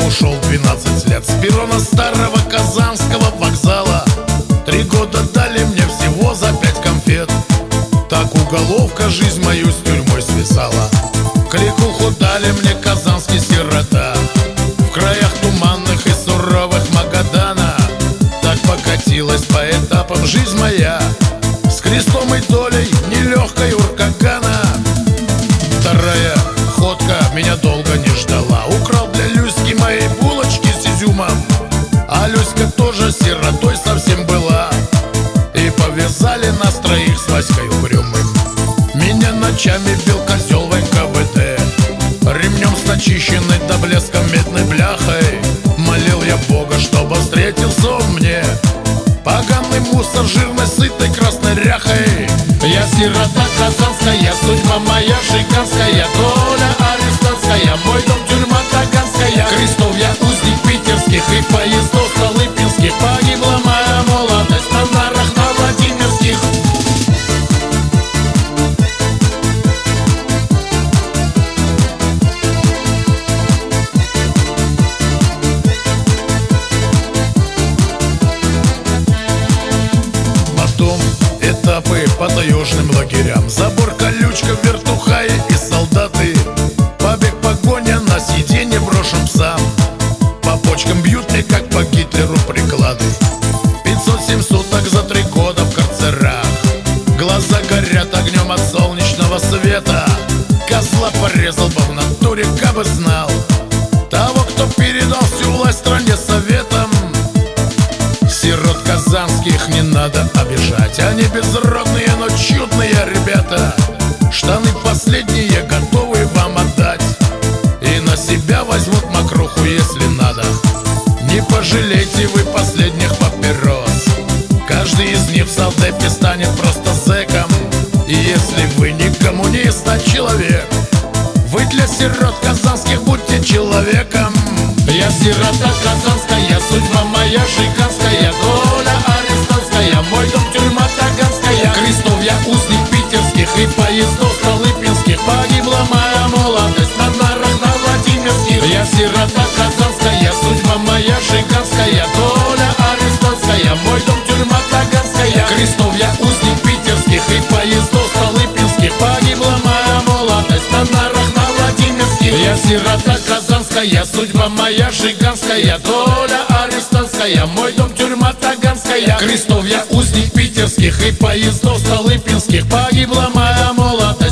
ушел 12 лет с перрона старого казанского вокзала. 3 года дали мне всего за 5 конфет. Так уголовка жизнь мою с тюрьмой связала. Кликуху дали мне казанский сирота. В краях туманных и суровых Магадана так покатилась по этапам жизнь моя, с крестом и долей нелегкой уркагана. Вторая ходка меня долго не ждала. Украл для Люськи моей булочки с изюмом, а Люська тоже сиротой совсем была. И повязали нас троих с Васькой угрюмым. Меня ночами бил козел в НКВД, ремнем с начищенной до блеска медной бляхой. Молил я Бога, чтобы встретился он мне, поганый мусор жирной сытой красной ряхой. Я сирота казанская, судьба моя шикарская, доля арестантская, мой дом тюрьма таганская. Крестов я узник питерских и поездов столыпинских. Погибла моя молодость на нарах на Владимирских. Потом этапы по таежным лагерям, забор, колючка, вертухаи и солдаты. Побег, погоня, на сиденье брошен псам. По почкам бьют мне, как по Гитлеру, приклады. 507 суток за 3 года в карцерах. Глаза горят огнем от солнечного света. Козла порезал бы в натуре, кабы знал того, кто передал всю власть стране советам. Сирот казанских не надо обижать, они безродные, но чудные ребята. Штаны последние готовы вам отдать, и на себя возьмут мокруху, если надо. Не пожалейте вы последних папирос, каждый из них в солдепе станет просто зэком. И если вы не коммунист, а человек, вы для сирот казанских будьте человеком. Я сирота казанская, судьба моя шикарская, доля арестантская, мой дом тюрьма таганская. Крестов я узник питерских и поездов столыпинских. Погибла моя молодость на нарах на Владимирских. Я сирота казанская, судьба моя шикарская, доля арестантская, мой дом тюрьма таганская. Крестов я узник питерских и поездов столыпинских. Погибла моя молодость на нарах на Владимирских. Я сирота казанская, судьба моя шикарская, доля арестантская, мой дом тюрьма таганская. Крестов я узник питерских и поездов столыпинских. Погибла моя молодость